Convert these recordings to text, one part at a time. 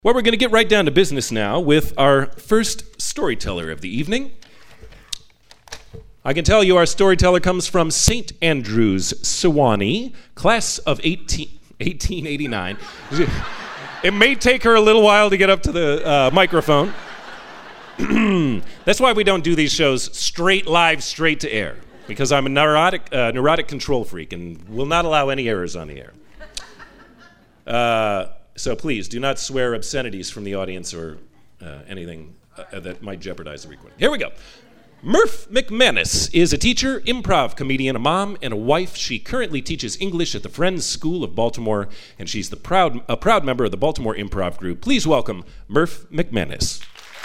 Well, we're going to get right down to business now with our first storyteller of the evening. I can tell you our storyteller comes from St. Andrews, Sewanee, class of 1889. It may take her a little while to get up to the microphone. That's why we don't do these shows straight to air, because I'm a neurotic control freak and will not allow any errors on the air. So please, do not swear obscenities from the audience or anything that might jeopardize the recording. Here we go. Murph McManus is a teacher, improv comedian, a mom, and a wife. She currently teaches English at the Friends School of Baltimore, and she's a proud member of the Baltimore Improv Group. Please welcome Murph McManus.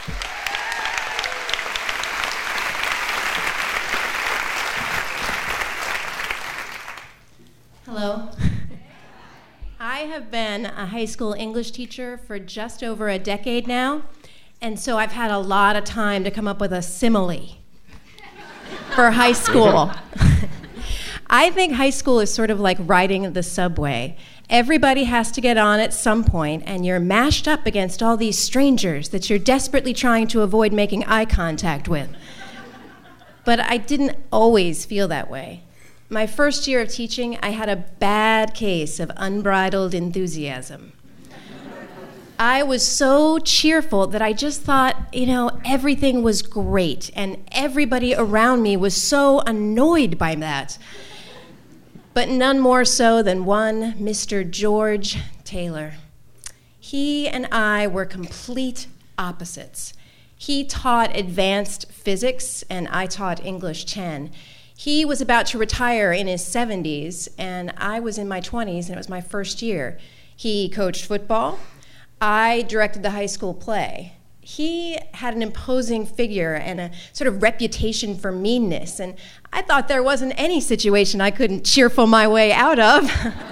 Hello. I have been a high school English teacher for just over a decade now, and so I've had a lot of time to come up with a simile for high school. I think high school is sort of like riding the subway. Everybody has to get on at some point, and you're mashed up against all these strangers that you're desperately trying to avoid making eye contact with. But I didn't always feel that way. My first year of teaching, I had a bad case of unbridled enthusiasm. I was so cheerful that I just thought, everything was great, and everybody around me was so annoyed by that. But none more so than one Mr. George Taylor. He and I were complete opposites. He taught advanced physics, and I taught English 10. He was about to retire in his 70s, and I was in my 20s, and it was my first year. He coached football. I directed the high school play. He had an imposing figure and a sort of reputation for meanness, and I thought there wasn't any situation I couldn't cheerful my way out of.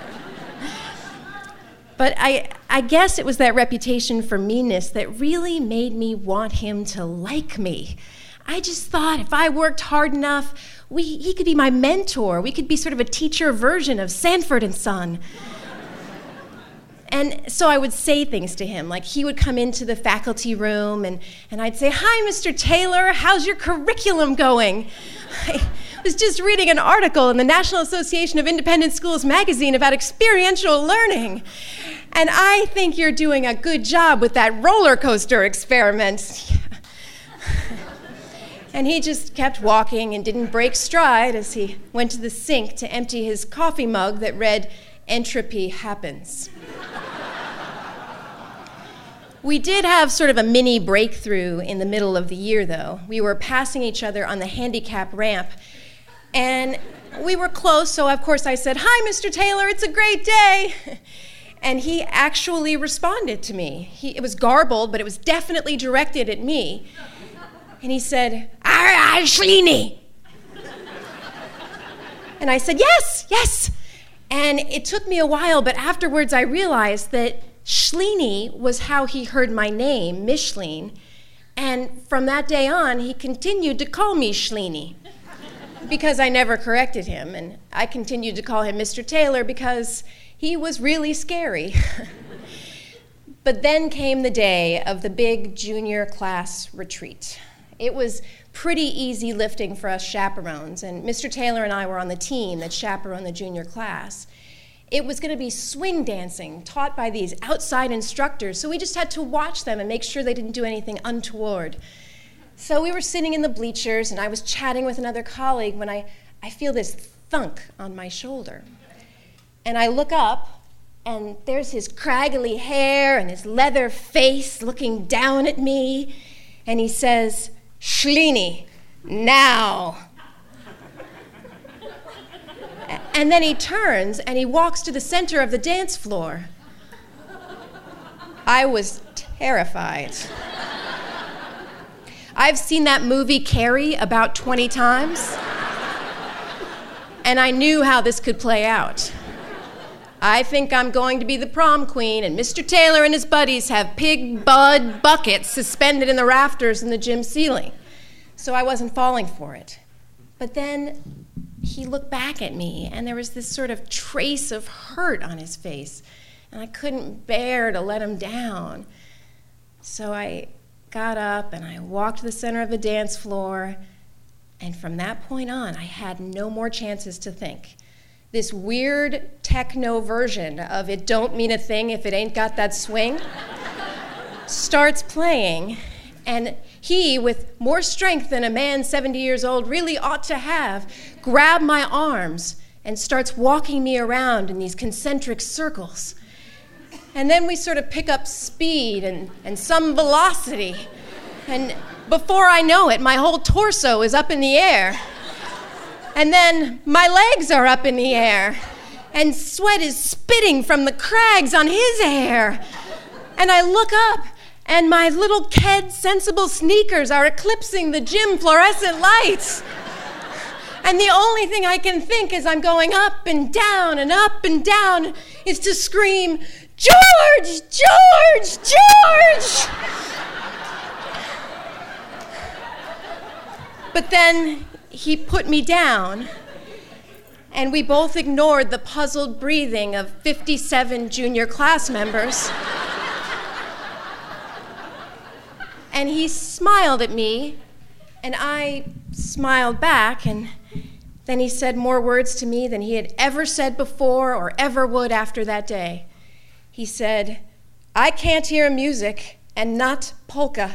But I guess it was that reputation for meanness that really made me want him to like me. I just thought if I worked hard enough, he could be my mentor. We could be sort of a teacher version of Sanford and Son. And so I would say things to him, like he would come into the faculty room and I'd say, "Hi, Mr. Taylor, how's your curriculum going? I was just reading an article in the National Association of Independent Schools magazine about experiential learning. And I think you're doing a good job with that roller coaster experiment." And he just kept walking and didn't break stride as he went to the sink to empty his coffee mug that read, "Entropy happens." We did have sort of a mini breakthrough in the middle of the year, though. We were passing each other on the handicap ramp, and we were close, so of course I said, "Hi, Mr. Taylor, it's a great day." And he actually responded to me. It was garbled, but it was definitely directed at me. And he said, "Aye, Schleeny." And I said, yes. And it took me a while, but afterwards I realized that Schleeny was how he heard my name, Micheline. And from that day on, he continued to call me Schleeny because I never corrected him. And I continued to call him Mr. Taylor because he was really scary. But then came the day of the big junior class retreat. It was pretty easy lifting for us chaperones, and Mr. Taylor and I were on the team that chaperoned the junior class. It was going to be swing dancing taught by these outside instructors, so we just had to watch them and make sure they didn't do anything untoward. So we were sitting in the bleachers, and I was chatting with another colleague when I feel this thunk on my shoulder. And I look up, and there's his craggly hair and his leather face looking down at me, and he says, "Schleeny, now." And then he turns and he walks to the center of the dance floor. I was terrified. I've seen that movie Carrie about 20 times, and I knew how this could play out. I think I'm going to be the prom queen, and Mr. Taylor and his buddies have pig bud buckets suspended in the rafters in the gym ceiling. So I wasn't falling for it. But then he looked back at me, and there was this sort of trace of hurt on his face, and I couldn't bear to let him down. So I got up and I walked to the center of the dance floor, and from that point on, I had no more chances to think. This weird techno version of It Don't Mean a Thing If It Ain't Got That Swing starts playing, and he, with more strength than a man 70 years old really ought to have, grabbed my arms and starts walking me around in these concentric circles. And then we sort of pick up speed and some velocity. And before I know it, my whole torso is up in the air. And then my legs are up in the air. And sweat is spitting from the crags on his hair. And I look up, and my little Ked sensible sneakers are eclipsing the gym fluorescent lights. And the only thing I can think as I'm going up and down is to scream, "George! George! George!" But then he put me down, and we both ignored the puzzled breathing of 57 junior class members. And he smiled at me, and I smiled back, and then he said more words to me than he had ever said before or ever would after that day. He said, "I can't hear music, and not polka."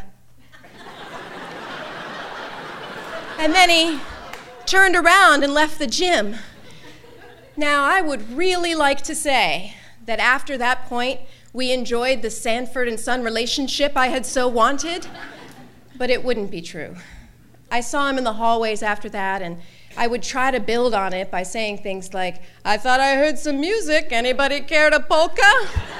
And then he turned around and left the gym. Now, I would really like to say that after that point, we enjoyed the Sanford and Son relationship I had so wanted, but it wouldn't be true. I saw him in the hallways after that, and I would try to build on it by saying things like, "I thought I heard some music. Anybody care to polka?"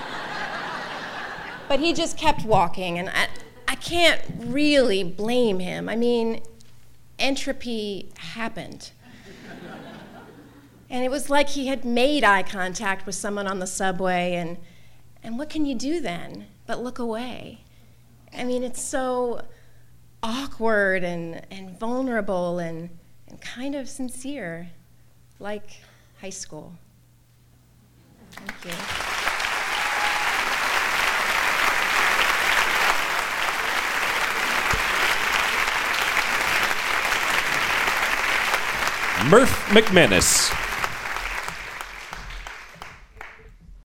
But he just kept walking, and I can't really blame him. I mean, entropy happened. And it was like he had made eye contact with someone on the subway, and what can you do then but look away? I mean, it's so awkward and vulnerable and kind of sincere, like high school. Thank you. Murph McManus.